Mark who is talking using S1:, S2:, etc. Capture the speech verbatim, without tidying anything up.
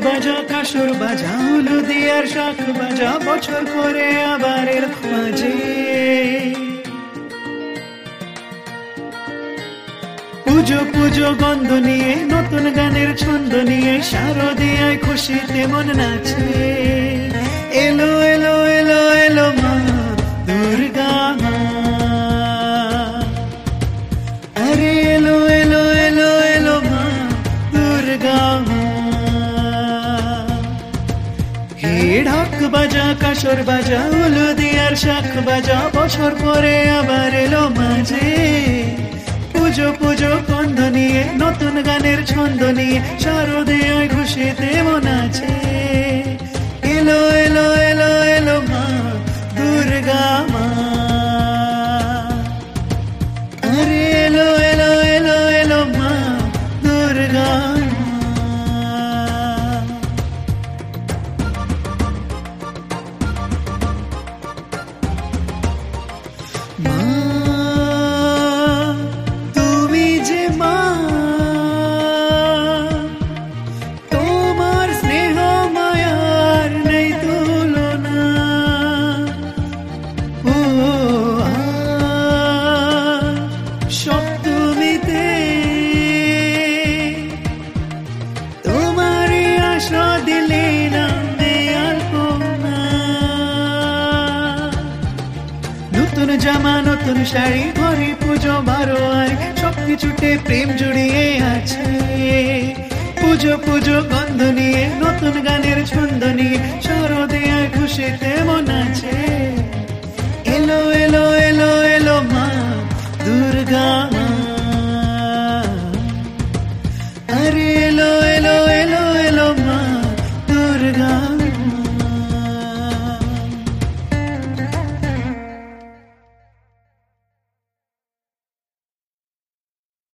S1: বাজা কাসর বাজা হলুদিয়ার শাখ বাজা বছর পরে আবার এলো মাঝে পুজো পুজো গন্ধ নিয়ে নতুন গানের ছন্দ নিয়ে শারদিয়ায় খুশিতে মন নাচে এলো এলো এলো এলো মা দুর্গা মা আরে এলো এলো এলো এলো মা দুর্গা মা হে ঢাক বাজা কাসর বাজা হলুদিয়ার শাখ বাজা বছর পরে আবার এলো মাঝে পুজো পুজো গন্ধ নিয়ে নতুন গানের ছন্দ নিয়ে শারদিয়ায় খুশিতে মন আছে এলো এলো এলো এলো মা দুর্গা মা আরে এলো এলো এলো এলো মা দুর্গা মা নতুন জামা নতুন শাড়ি ঘরে পুজো বারো আর সবকিছুতে প্রেম জড়িয়ে আছে পুজো পুজো গন্ধ নিয়ে নতুন গানের ছন্দ নিয়ে শারদিয়ায় খুশিতে মন আছে এলো এলো এলো এলো মা দুর্গা মা আরে